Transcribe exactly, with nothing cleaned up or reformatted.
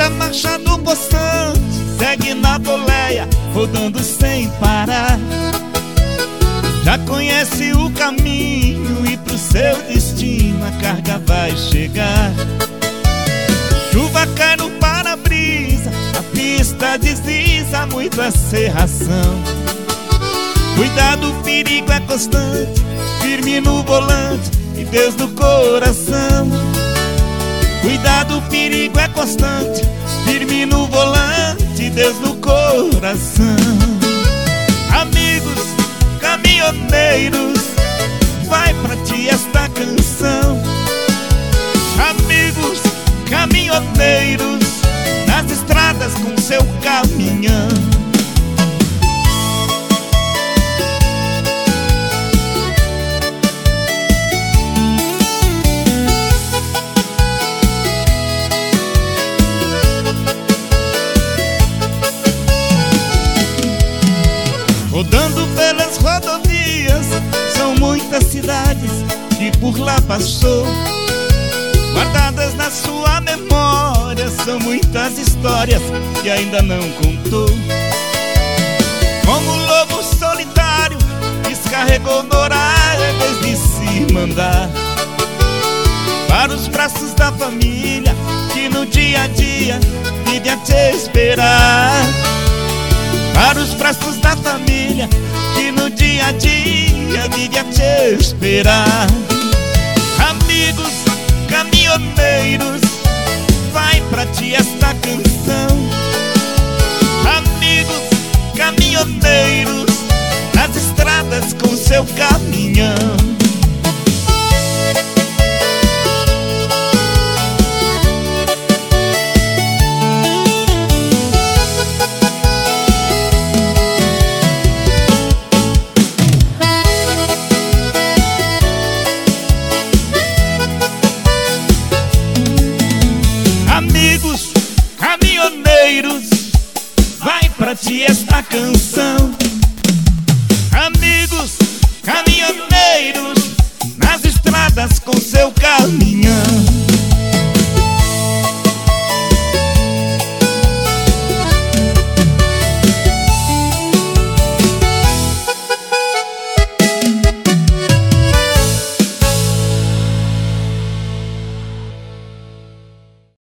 a marcha do poçante, segue na boleia, rodando sem parar. Já conhece o caminho e pro seu destino a carga vai chegar. Chuva cai no para-brisa, a pista desliza, muita serração. Cuidado, o perigo é constante, firme no volante e Deus no coração. Cuidado, o perigo é constante, firme no volante e Deus no coração. Amigos caminhoneiros, vai pra ti esta canção. Amigos caminhoneiros, nas estradas com seu caminhão. Rodando pelas rodovias, são muitas cidades que por lá passou. Guardadas na sua memória, são muitas histórias que ainda não contou. Como um lobo solitário, descarregou no horário em vez de se mandar para os braços da família que no dia a dia vive a te esperar. Para os braços da família que no dia a dia vive a te esperar. Amigos caminhoneiros, vai pra ti esta canção. Amigos caminhoneiros, nas estradas com seu caminhão. Amigos caminhoneiros, vai pra ti esta canção.